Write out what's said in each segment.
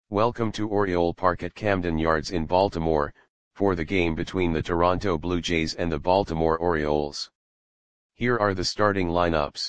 Welcome to Oriole Park at Camden Yards in Baltimore, for the game between the Toronto Blue Jays and the Baltimore Orioles. Here are the starting lineups.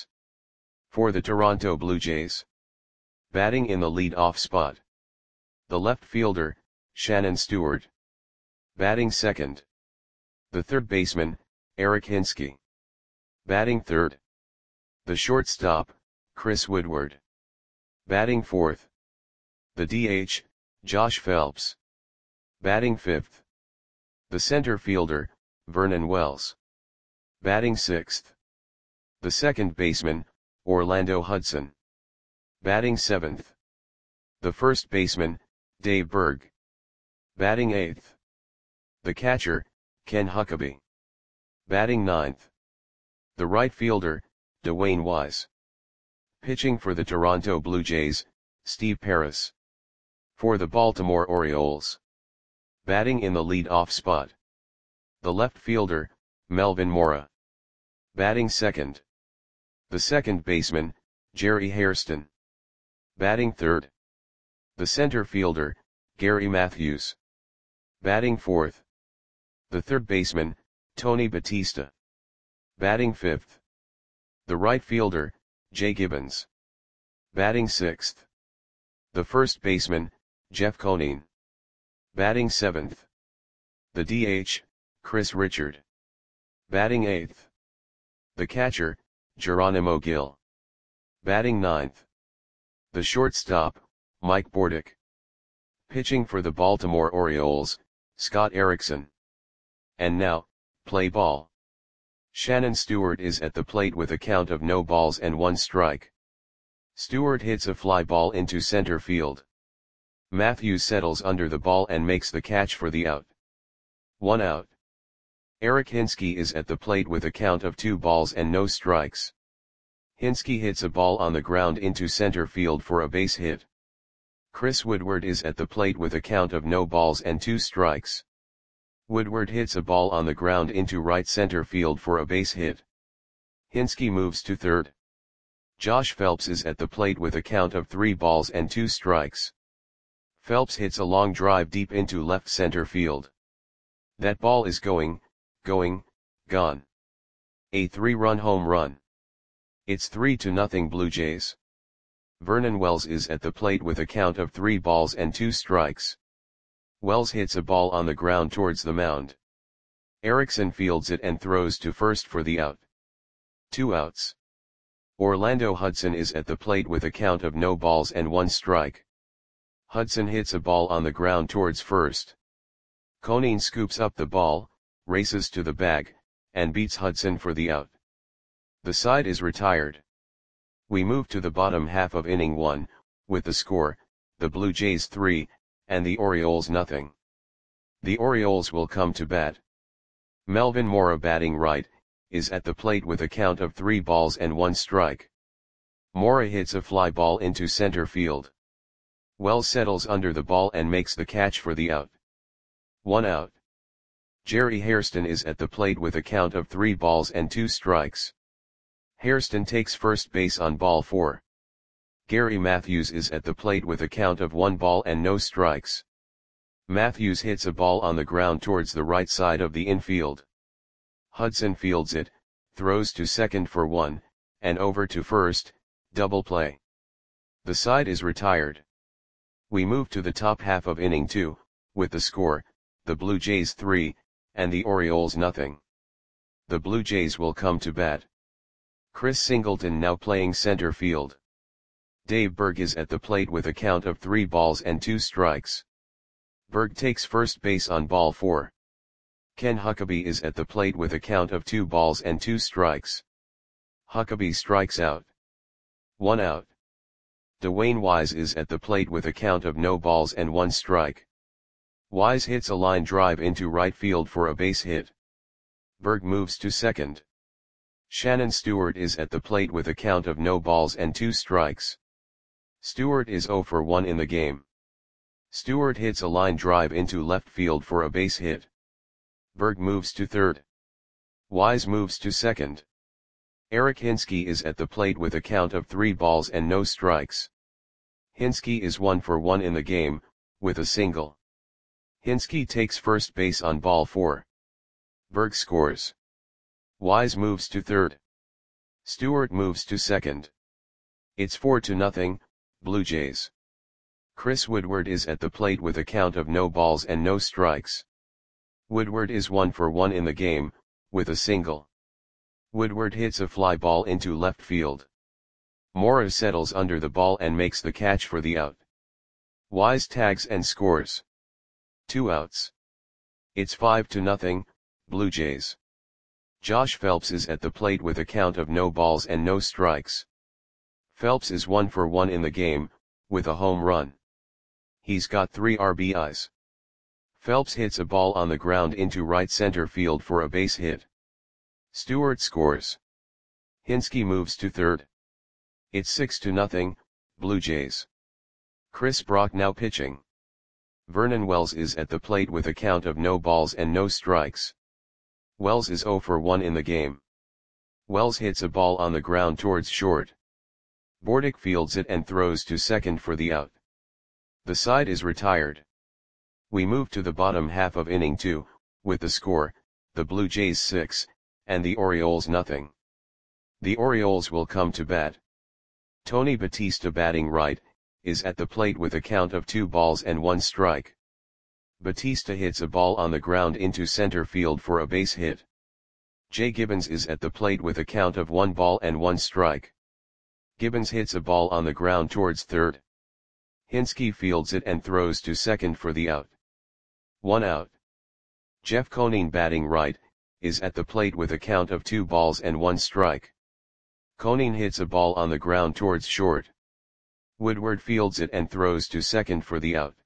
For the Toronto Blue Jays. Batting in the lead-off spot. The left fielder, Shannon Stewart. Batting second. The third baseman, Eric Hinske. Batting third. The shortstop, Chris Woodward. Batting fourth. The DH, Josh Phelps. Batting fifth. The center fielder, Vernon Wells. Batting sixth. The second baseman, Orlando Hudson. Batting seventh. The first baseman, Dave Berg. Batting eighth. The catcher, Ken Huckabee. Batting ninth. The right fielder, Dwayne Wise. Pitching for the Toronto Blue Jays, Steve Pearce. For the Baltimore Orioles. Batting in the lead-off spot. The left fielder, Melvin Mora. Batting second. The second baseman, Jerry Hairston. Batting third. The center fielder, Gary Matthews. Batting fourth. The third baseman, Tony Batista. Batting fifth. The right fielder, Jay Gibbons. Batting sixth. The first baseman, Jeff Conine. Batting seventh. The DH, Chris Richard. Batting eighth. The catcher, Geronimo Gil. Batting ninth. The shortstop, Mike Bordick. Pitching for the Baltimore Orioles, Scott Erickson. And now, play ball. Shannon Stewart is at the plate with a count of no balls and one strike. Stewart hits a fly ball into center field. Matthews settles under the ball and makes the catch for the out. 1 out. Eric Hinske is at the plate with a count of 2 balls and no strikes. Hinske hits a ball on the ground into center field for a base hit. Chris Woodward is at the plate with a count of no balls and 2 strikes. Woodward hits a ball on the ground into right center field for a base hit. Hinske moves to third. Josh Phelps is at the plate with a count of 3 balls and 2 strikes. Phelps hits a long drive deep into left center field. That ball is gone. A 3-run home run. It's 3-0 Blue Jays. Vernon Wells is at the plate with a count of 3 balls and 2 strikes. Wells hits a ball on the ground towards the mound. Erickson fields it and throws to first for the out. 2 outs. Orlando Hudson is at the plate with a count of no balls and 1 strike. Hudson hits a ball on the ground towards first. Conine scoops up the ball, races to the bag, and beats Hudson for the out. The side is retired. We move to the bottom half of inning 1, with the score, the Blue Jays 3, and the Orioles nothing. The Orioles will come to bat. Melvin Mora, batting right, is at the plate with a count of 3 balls and 1 strike. Mora hits a fly ball into center field. Wells settles under the ball and makes the catch for the out. 1 out. Jerry Hairston is at the plate with a count of 3 balls and 2 strikes. Hairston takes first base on ball 4. Gary Matthews is at the plate with a count of 1 ball and no strikes. Matthews hits a ball on the ground towards the right side of the infield. Hudson fields it, throws to second for 1, and over to first, double play. The side is retired. We move to the top half of inning 2, with the score, the Blue Jays 3, and the Orioles nothing. The Blue Jays will come to bat. Chris Singleton now playing center field. Dave Berg is at the plate with a count of 3 balls and 2 strikes. Berg takes first base on ball 4. Ken Huckabee is at the plate with a count of 2 balls and 2 strikes. Huckabee strikes out. 1 out. Dwayne Wise is at the plate with a count of no balls and 1 strike. Wise hits a line drive into right field for a base hit. Berg moves to second. Shannon Stewart is at the plate with a count of no balls and 2 strikes. Stewart is 0 for 1 in the game. Stewart hits a line drive into left field for a base hit. Berg moves to third. Wise moves to second. Eric Hinske is at the plate with a count of 3 balls and no strikes. Hinske is 1 for 1 in the game, with a single. Hinske takes first base on ball 4. Berg scores. Wise moves to third. Stewart moves to second. It's 4-0, Blue Jays. Chris Woodward is at the plate with a count of no balls and no strikes. Woodward is 1 for 1 in the game, with a single. Woodward hits a fly ball into left field. Mora settles under the ball and makes the catch for the out. Wise tags and scores. 2 outs. It's 5-0, Blue Jays. Josh Phelps is at the plate with a count of no balls and no strikes. Phelps is 1 for 1 in the game, with a home run. He's got 3 RBIs. Phelps hits a ball on the ground into right center field for a base hit. Stewart scores. Hinske moves to third. It's 6-0, Blue Jays. Chris Brock now pitching. Vernon Wells is at the plate with a count of no balls and no strikes. Wells is 0 for 1 in the game. Wells hits a ball on the ground towards short. Bordick fields it and throws to second for the out. The side is retired. We move to the bottom half of inning 2, with the score, the Blue Jays 6, and the Orioles nothing. The Orioles will come to bat. Tony Batista batting right, is at the plate with a count of 2 balls and 1 strike. Batista hits a ball on the ground into center field for a base hit. Jay Gibbons is at the plate with a count of 1 ball and 1 strike. Gibbons hits a ball on the ground towards third. Hinske fields it and throws to second for the out. 1 out. Jeff Koning batting right, is at the plate with a count of 2 balls and 1 strike. Koning hits a ball on the ground towards short. Woodward fields it and throws to second for the out.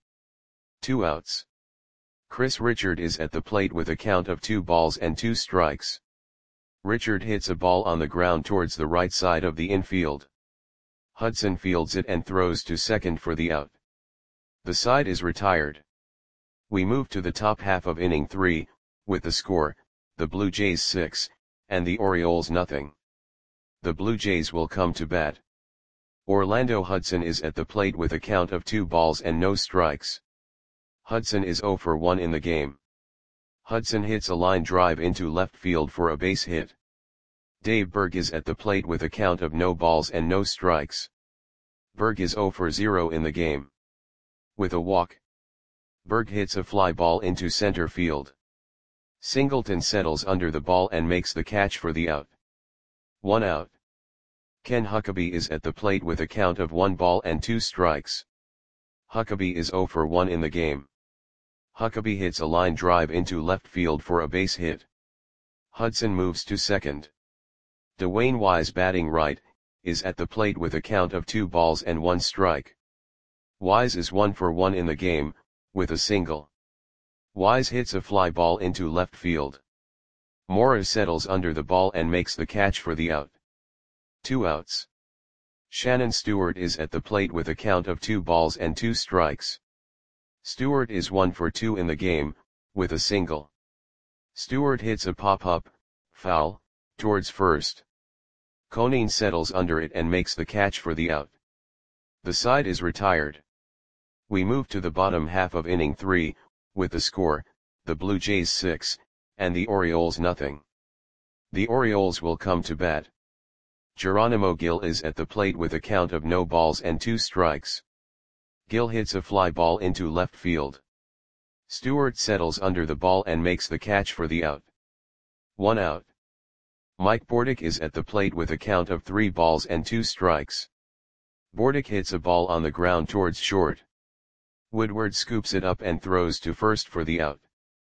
2 outs. Chris Richard is at the plate with a count of 2 balls and 2 strikes. Richard hits a ball on the ground towards the right side of the infield. Hudson fields it and throws to second for the out. The side is retired. We move to the top half of inning 3, with the score, the Blue Jays 6, and the Orioles nothing. The Blue Jays will come to bat. Orlando Hudson is at the plate with a count of 2 balls and no strikes. Hudson is 0 for 1 in the game. Hudson hits a line drive into left field for a base hit. Dave Berg is at the plate with a count of no balls and no strikes. Berg is 0 for 0 in the game. With a walk. Berg hits a fly ball into center field. Singleton settles under the ball and makes the catch for the out. 1 out. Ken Huckabee is at the plate with a count of 1 ball and 2 strikes. Huckabee is 0 for 1 in the game. Huckabee hits a line drive into left field for a base hit. Hudson moves to second. Dwayne Wise batting right, is at the plate with a count of 2 balls and 1 strike. Wise is 1 for 1 in the game, with a single. Wise hits a fly ball into left field. Mora settles under the ball and makes the catch for the out. 2 outs. Shannon Stewart is at the plate with a count of 2 balls and 2 strikes. Stewart is 1 for 2 in the game, with a single. Stewart hits a pop-up, foul, towards first. Koning settles under it and makes the catch for the out. The side is retired. We move to the bottom half of inning 3, with the score, the Blue Jays 6, and the Orioles nothing. The Orioles will come to bat. Geronimo Gil is at the plate with a count of no balls and 2 strikes. Gil hits a fly ball into left field. Stewart settles under the ball and makes the catch for the out. 1 out. Mike Bordick is at the plate with a count of 3 balls and 2 strikes. Bordick hits a ball on the ground towards short. Woodward scoops it up and throws to first for the out.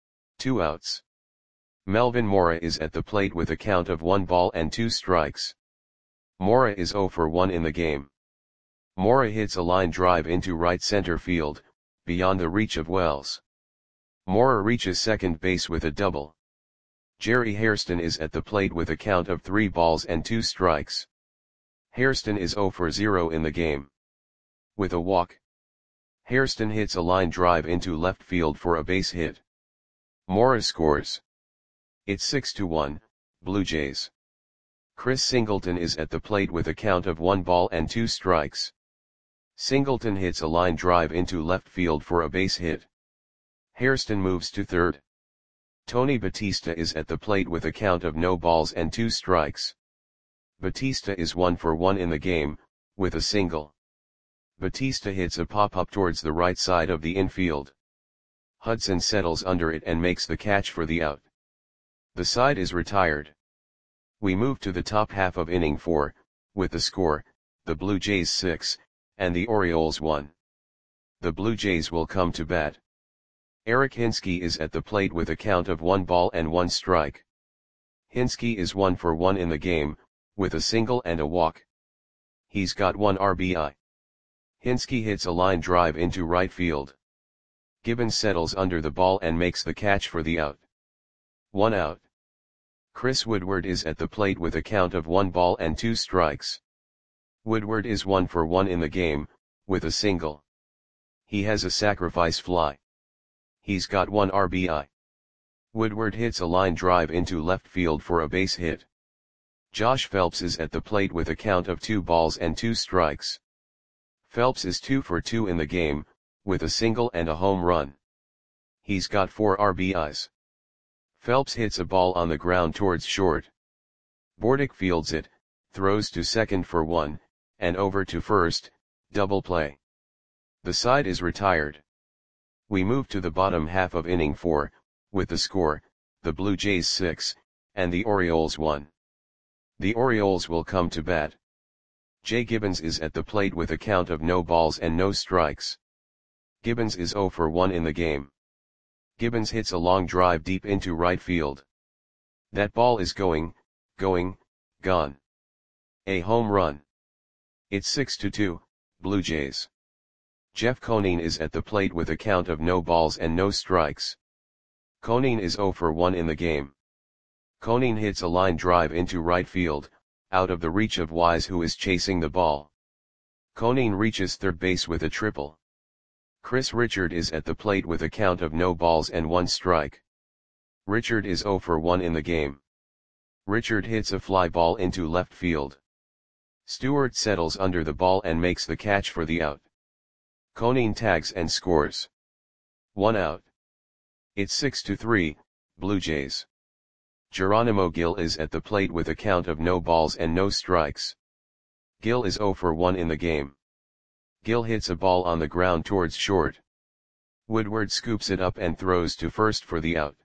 2 outs. Melvin Mora is at the plate with a count of 1 ball and 2 strikes. Mora is 0 for 1 in the game. Mora hits a line drive into right center field, beyond the reach of Wells. Mora reaches second base with a double. Jerry Hairston is at the plate with a count of 3 balls and 2 strikes. Hairston is 0 for 0 in the game. With a walk. Hairston hits a line drive into left field for a base hit. Mora scores. It's 6-1, Blue Jays. Chris Singleton is at the plate with a count of 1 ball and 2 strikes. Singleton hits a line drive into left field for a base hit. Hairston moves to third. Tony Batista is at the plate with a count of no balls and 2 strikes. Batista is 1 for 1 in the game, with a single. Batista hits a pop-up towards the right side of the infield. Hudson settles under it and makes the catch for the out. The side is retired. We move to the top half of inning 4, with the score, the Blue Jays 6, and the Orioles 1. The Blue Jays will come to bat. Eric Hinske is at the plate with a count of 1 ball and 1 strike. Hinske is 1 for 1 in the game, with a single and a walk. He's got 1 RBI. Hinske hits a line drive into right field. Gibbons settles under the ball and makes the catch for the out. 1 out. Chris Woodward is at the plate with a count of 1 ball and 2 strikes. Woodward is 1 for 1 in the game, with a single. He has a sacrifice fly. He's got 1 RBI. Woodward hits a line drive into left field for a base hit. Josh Phelps is at the plate with a count of 2 balls and 2 strikes. Phelps is 2 for 2 in the game, with a single and a home run. He's got 4 RBIs. Phelps hits a ball on the ground towards short. Bordick fields it, throws to second for 1, and over to first, double play. The side is retired. We move to the bottom half of inning 4, with the score, the Blue Jays 6, and the Orioles 1. The Orioles will come to bat. Jay Gibbons is at the plate with a count of no balls and no strikes. Gibbons is 0 for 1 in the game. Gibbons hits a long drive deep into right field. That ball is gone. A home run. It's 6-2, Blue Jays. Jeff Conine is at the plate with a count of no balls and no strikes. Conine is 0 for 1 in the game. Conine hits a line drive into right field, out of the reach of Wise, who is chasing the ball. Conine reaches third base with a triple. Chris Richard is at the plate with a count of no balls and 1 strike. Richard is 0 for 1 in the game. Richard hits a fly ball into left field. Stewart settles under the ball and makes the catch for the out. Conine tags and scores. 1 out. It's 6-3, Blue Jays. Geronimo Gil is at the plate with a count of no balls and no strikes. Gil is 0 for 1 in the game. Gil hits a ball on the ground towards short. Woodward scoops it up and throws to first for the out.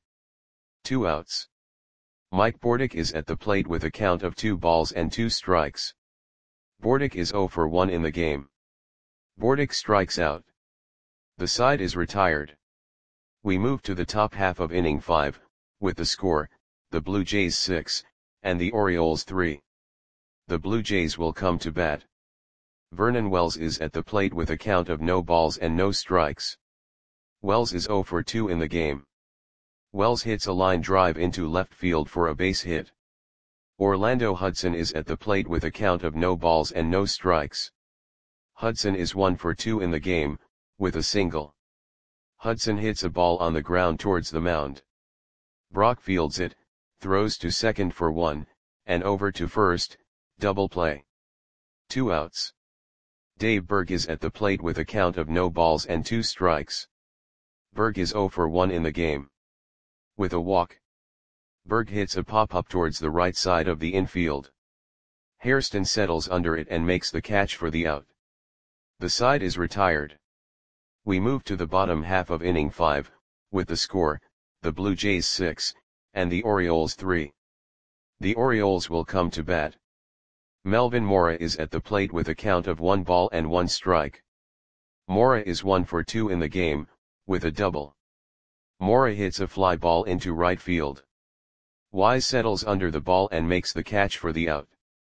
2 outs. Mike Bordick is at the plate with a count of 2 balls and 2 strikes. Bordick is 0 for 1 in the game. Bordick strikes out. The side is retired. We move to the top half of inning 5, with the score, the Blue Jays 6, and the Orioles 3. The Blue Jays will come to bat. Vernon Wells is at the plate with a count of no balls and no strikes. Wells is 0 for 2 in the game. Wells hits a line drive into left field for a base hit. Orlando Hudson is at the plate with a count of no balls and no strikes. Hudson is 1 for 2 in the game, with a single. Hudson hits a ball on the ground towards the mound. Brock fields it, throws to second for 1, and over to first, double play. 2 outs. Dave Berg is at the plate with a count of no balls and 2 strikes. Berg is 0 for 1 in the game. With a walk. Berg hits a pop-up towards the right side of the infield. Hairston settles under it and makes the catch for the out. The side is retired. We move to the bottom half of inning 5, with the score, the Blue Jays 6, and the Orioles 3. The Orioles will come to bat. Melvin Mora is at the plate with a count of 1 ball and 1 strike. Mora is 1 for 2 in the game, with a double. Mora hits a fly ball into right field. Wise settles under the ball and makes the catch for the out.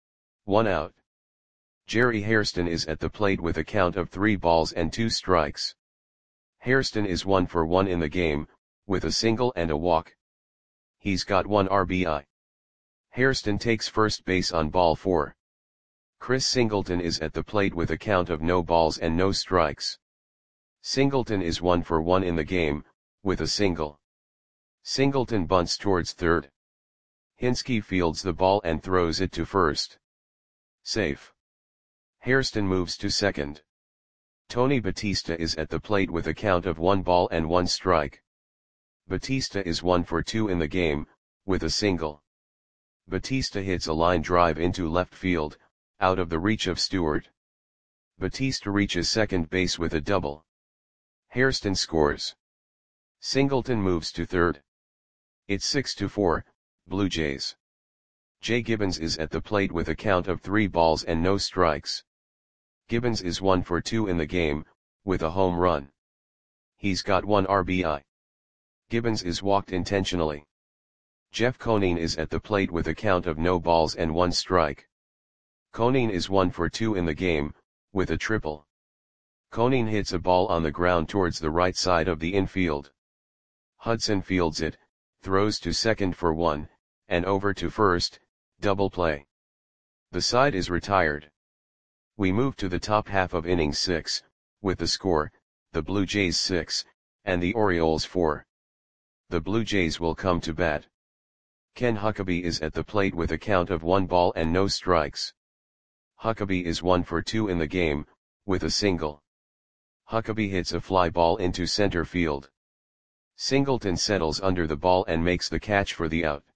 1 out. Jerry Hairston is at the plate with a count of 3 balls and 2 strikes. Hairston is 1 for 1 in the game, with a single and a walk. He's got 1 RBI. Hairston takes first base on ball 4. Chris Singleton is at the plate with a count of no balls and no strikes. Singleton is 1 for 1 in the game, with a single. Singleton bunts towards third. Hinske fields the ball and throws it to first. Safe. Hairston moves to second. Tony Batista is at the plate with a count of 1 ball and 1 strike. Batista is 1 for 2 in the game, with a single. Batista hits a line drive into left field, out of the reach of Stewart. Batista reaches second base with a double. Hairston scores. Singleton moves to third. It's 6-4, Blue Jays. Jay Gibbons is at the plate with a count of 3 balls and no strikes. Gibbons is 1 for 2 in the game, with a home run. He's got 1 RBI. Gibbons is walked intentionally. Jeff Conine is at the plate with a count of no balls and 1 strike. Conine is 1 for 2 in the game, with a triple. Conine hits a ball on the ground towards the right side of the infield. Hudson fields it, throws to second for 1, and over to first, double play. The side is retired. We move to the top half of inning 6, with the score, the Blue Jays 6, and the Orioles 4. The Blue Jays will come to bat. Ken Huckabee is at the plate with a count of 1 ball and no strikes. Huckabee is 1 for 2 in the game, with a single. Huckabee hits a fly ball into center field. Singleton settles under the ball and makes the catch for the out.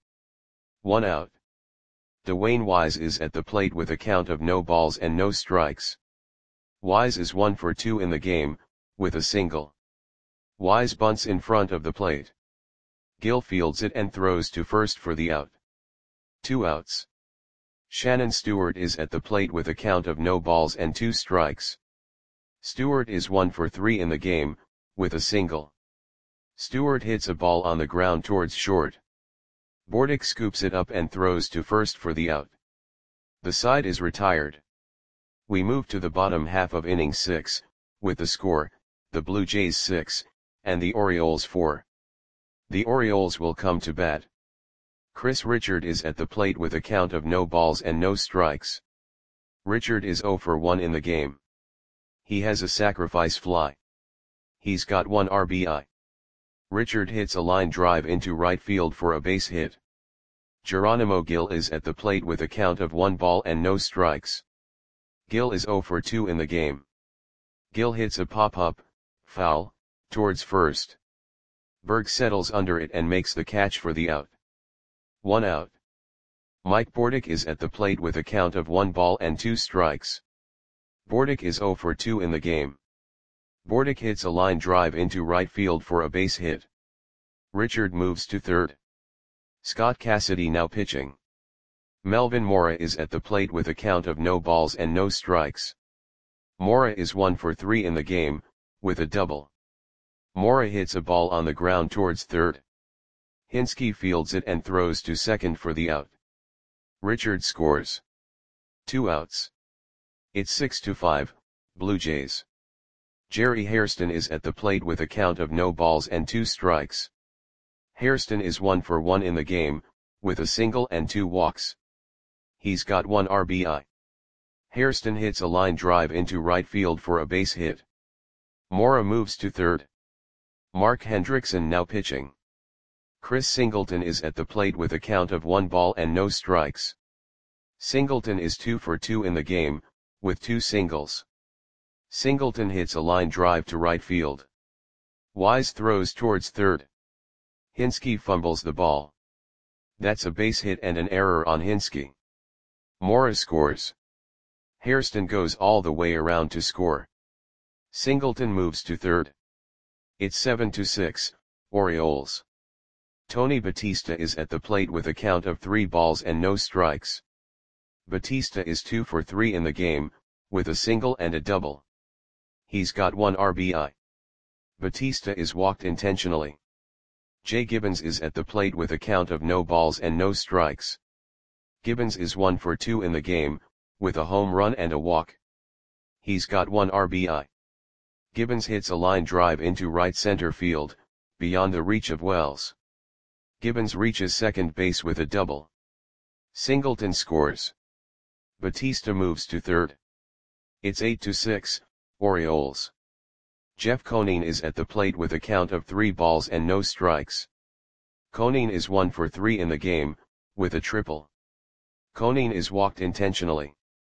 1 out. Dwayne Wise is at the plate with a count of no balls and no strikes. Wise is 1 for 2 in the game, with a single. Wise bunts in front of the plate. Gill fields it and throws to first for the out. 2 outs. Shannon Stewart is at the plate with a count of no balls and 2 strikes. Stewart is 1 for 3 in the game, with a single. Stewart hits a ball on the ground towards short. Bordick scoops it up and throws to first for the out. The side is retired. We move to the bottom half of inning 6, with the score, the Blue Jays 6, and the Orioles 4. The Orioles will come to bat. Chris Richard is at the plate with a count of no balls and no strikes. Richard is 0 for 1 in the game. He has a sacrifice fly. He's got 1 RBI. Richard hits a line drive into right field for a base hit. Geronimo Gil is at the plate with a count of 1 ball and no strikes. Gil is 0 for 2 in the game. Gil hits a pop-up, foul, towards first. Berg settles under it and makes the catch for the out. 1 out. Mike Bordick is at the plate with a count of 1 ball and 2 strikes. Bordick is 0 for 2 in the game. Bordick hits a line drive into right field for a base hit. Richard moves to third. Scott Cassidy now pitching. Melvin Mora is at the plate with a count of no balls and no strikes. Mora is 1 for 3 in the game, with a double. Mora hits a ball on the ground towards third. Hinske fields it and throws to second for the out. Richard scores. 2 outs. It's 6-5, Blue Jays. Jerry Hairston is at the plate with a count of no balls and 2 strikes. Hairston is 1 for 1 in the game, with a single and 2 walks. He's got 1 RBI. Hairston hits a line drive into right field for a base hit. Mora moves to third. Mark Hendrickson now pitching. Chris Singleton is at the plate with a count of 1 ball and no strikes. Singleton is 2 for 2 in the game, with 2 singles. Singleton hits a line drive to right field. Wise throws towards third. Hinske fumbles the ball. That's a base hit and an error on Hinske. Mora scores. Hairston goes all the way around to score. Singleton moves to third. It's 7-6, Orioles. Tony Batista is at the plate with a count of 3 balls and no strikes. Batista is 2 for 3 in the game, with a single and a double. He's got 1 RBI. Batista is walked intentionally. Jay Gibbons is at the plate with a count of no balls and no strikes. Gibbons is 1 for 2 in the game, with a home run and a walk. He's got 1 RBI. Gibbons hits a line drive into right center field, beyond the reach of Wells. Gibbons reaches second base with a double. Singleton scores. Batista moves to third. It's 8-6, Orioles. Jeff Conine is at the plate with a count of 3 balls and no strikes. Conine is 1 for 3 in the game, with a triple. Conine is walked intentionally.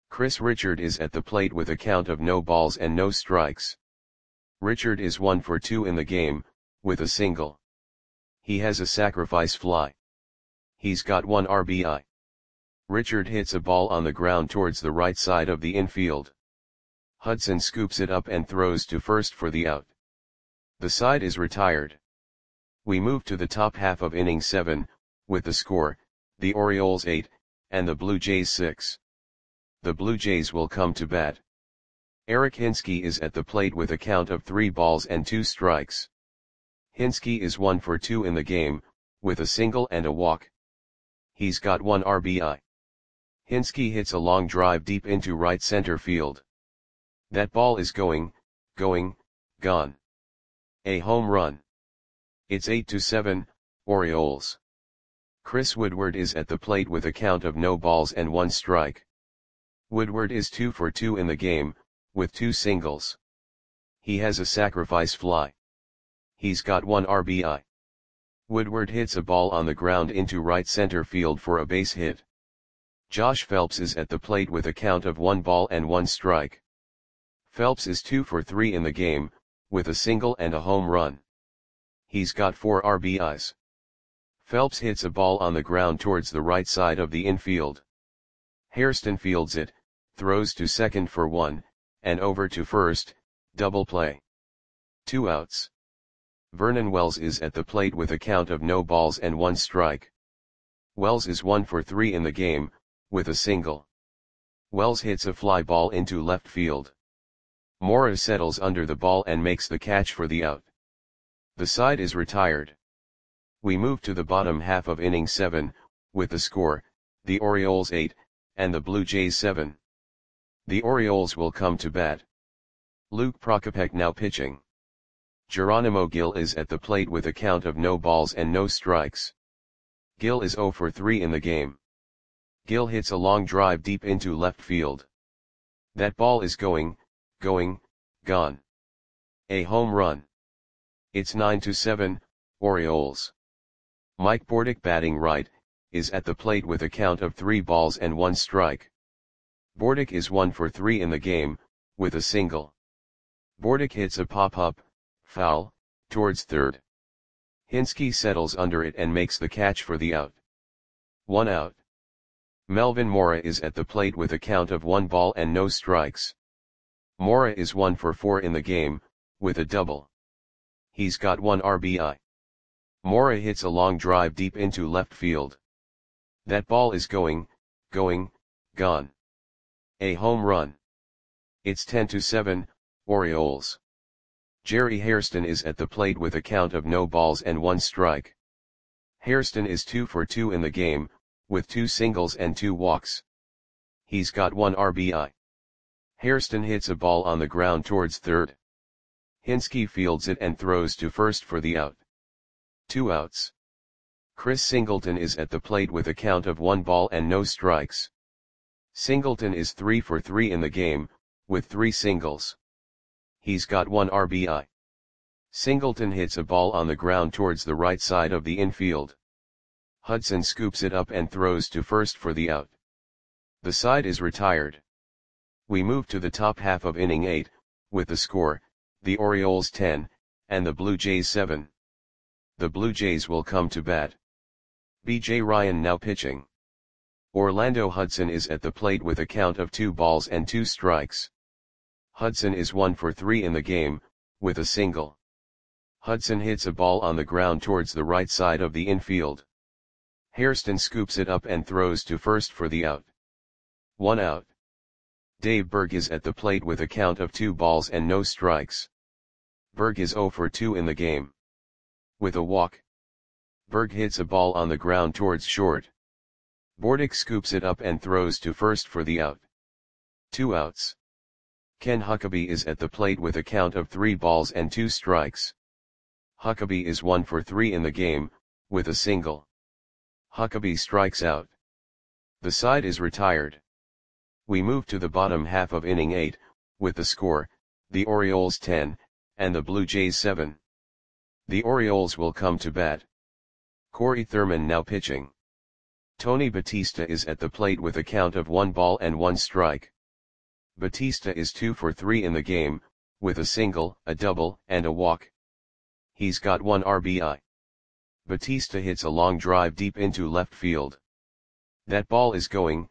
Chris Richard is at the plate with a count of no balls and no strikes. Richard is 1 for 2 in the game, with a single. He has a sacrifice fly. He's got 1 RBI. Richard hits a ball on the ground towards the right side of the infield. Hudson scoops it up and throws to first for the out. The side is retired. We move to the top half of inning 7, with the score, the Orioles 8, and the Blue Jays 6. The Blue Jays will come to bat. Eric Hinske is at the plate with a count of 3 balls and 2 strikes. Hinske is 1 for 2 in the game, with a single and a walk. He's got 1 RBI. Hinske hits a long drive deep into right center field. That ball is going, gone. A home run. It's 8-7, Orioles. Chris Woodward is at the plate with a count of no balls and 1 strike. Woodward is 2 for 2 in the game, with 2 singles. He has a sacrifice fly. He's got 1 RBI. Woodward hits a ball on the ground into right center field for a base hit. Josh Phelps is at the plate with a count of 1 ball and 1 strike. Phelps is 2 for 3 in the game, with a single and a home run. He's got 4 RBIs. Phelps hits a ball on the ground towards the right side of the infield. Hairston fields it, throws to second for 1, and over to first, double play. 2 outs. Vernon Wells is at the plate with a count of no balls and 1 strike. Wells is 1 for 3 in the game, with a single. Wells hits a fly ball into left field. Mora settles under the ball and makes the catch for the out. The side is retired. We move to the bottom half of inning 7, with the score, the Orioles 8, and the Blue Jays 7. The Orioles will come to bat. Luke Prokopek now pitching. Geronimo Gil is at the plate with a count of no balls and no strikes. Gil is 0 for 3 in the game. Gil hits a long drive deep into left field. That ball is going, gone. A home run. It's 9-7, Orioles. Mike Bordick batting right, is at the plate with a count of 3 balls and 1 strike. Bordick is 1 for 3 in the game, with a single. Bordick hits a pop-up, foul, towards third. Hinske settles under it and makes the catch for the out. 1 out. Melvin Mora is at the plate with a count of 1 ball and no strikes. Mora is 1 for 4 in the game, with a double. He's got 1 RBI. Mora hits a long drive deep into left field. That ball is going, gone. A home run. It's 10-7, Orioles. Jerry Hairston is at the plate with a count of no balls and 1 strike. Hairston is 2 for 2 in the game, with 2 singles and 2 walks. He's got 1 RBI. Hairston hits a ball on the ground towards third. Hinske fields it and throws to first for the out. 2 outs. Chris Singleton is at the plate with a count of 1 ball and no strikes. Singleton is 3 for 3 in the game, with 3 singles. He's got 1 RBI. Singleton hits a ball on the ground towards the right side of the infield. Hudson scoops it up and throws to first for the out. The side is retired. We move to the top half of inning 8, with the score, the Orioles 10, and the Blue Jays 7. The Blue Jays will come to bat. B.J. Ryan now pitching. Orlando Hudson is at the plate with a count of 2 balls and 2 strikes. Hudson is 1 for 3 in the game, with a single. Hudson hits a ball on the ground towards the right side of the infield. Hairston scoops it up and throws to first for the out. 1 out. Dave Berg is at the plate with a count of 2 balls and no strikes. Berg is 0 for 2 in the game. With a walk. Berg hits a ball on the ground towards short. Bordick scoops it up and throws to first for the out. 2 outs. Ken Huckabee is at the plate with a count of 3 balls and 2 strikes. Huckabee is 1 for 3 in the game, with a single. Huckabee strikes out. The side is retired. We move to the bottom half of inning 8, with the score, the Orioles 10, and the Blue Jays 7. The Orioles will come to bat. Corey Thurman now pitching. Tony Batista is at the plate with a count of 1 ball and 1 strike. Batista is 2 for 3 in the game, with a single, a double, and a walk. He's got 1 RBI. Batista hits a long drive deep into left field. That ball is going,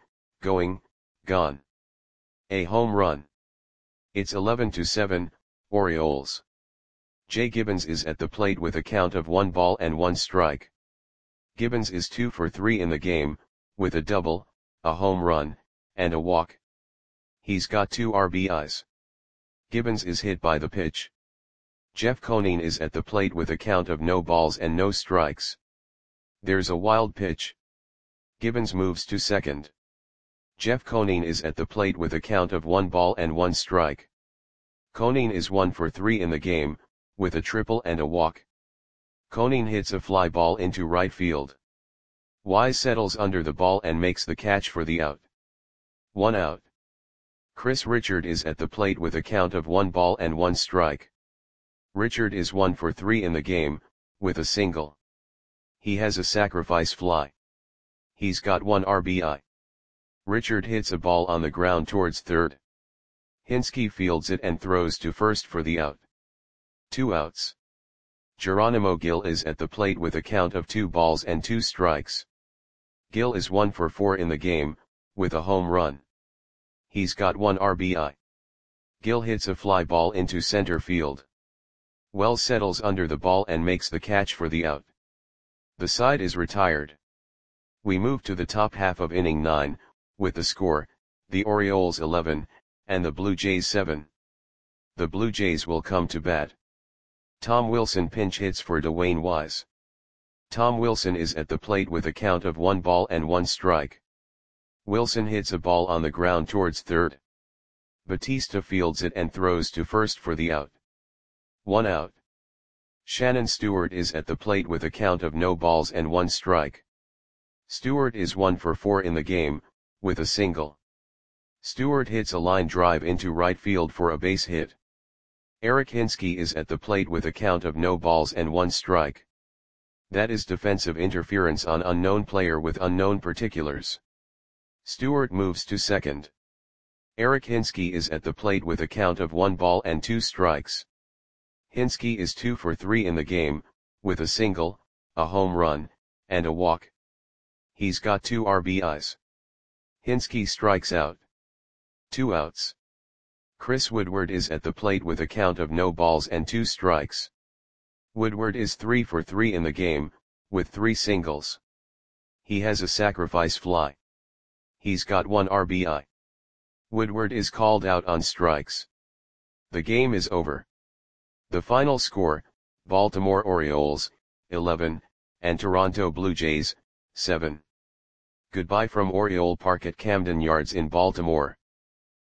gone. A home run. It's 11-7, Orioles. Jay Gibbons is at the plate with a count of 1 ball and 1 strike. Gibbons is 2 for 3 in the game, with a double, a home run, and a walk. He's got 2 RBIs. Gibbons is hit by the pitch. Jeff Conine is at the plate with a count of no balls and no strikes. There's a wild pitch. Gibbons moves to second. Jeff Conine is at the plate with a count of 1 ball and 1 strike. Conine is 1 for 3 in the game, with a triple and a walk. Conine hits a fly ball into right field. Wise settles under the ball and makes the catch for the out. 1 out. Chris Richard is at the plate with a count of 1 ball and 1 strike. Richard is 1 for 3 in the game, with a single. He has a sacrifice fly. He's got 1 RBI. Richard hits a ball on the ground towards third. Hinske fields it and throws to first for the out. 2 outs. Geronimo Gil is at the plate with a count of 2 balls and 2 strikes. Gil is 1 for 4 in the game, with a home run. He's got 1 RBI. Gil hits a fly ball into center field. Wells settles under the ball and makes the catch for the out. The side is retired. We move to the top half of inning 9, with the score, the Orioles 11, and the Blue Jays 7. The Blue Jays will come to bat. Tom Wilson pinch hits for Dwayne Wise. Tom Wilson is at the plate with a count of 1 ball and 1 strike. Wilson hits a ball on the ground towards third. Batista fields it and throws to first for the out. 1 out. Shannon Stewart is at the plate with a count of no balls and 1 strike. Stewart is 1 for 4 in the game, with a single. Stewart hits a line drive into right field for a base hit. Eric Hinske is at the plate with a count of no balls and 1 strike. That is defensive interference on unknown player with unknown particulars. Stewart moves to second. Eric Hinske is at the plate with a count of 1 ball and 2 strikes. Hinske is 2 for 3 in the game, with a single, a home run, and a walk. He's got 2 RBIs. Hinske strikes out. 2 outs. Chris Woodward is at the plate with a count of no balls and 2 strikes. Woodward is 3 for 3 in the game, with 3 singles. He has a sacrifice fly. He's got 1 RBI. Woodward is called out on strikes. The game is over. The final score, Baltimore Orioles, 11, and Toronto Blue Jays, 7. Goodbye from Oriole Park at Camden Yards in Baltimore.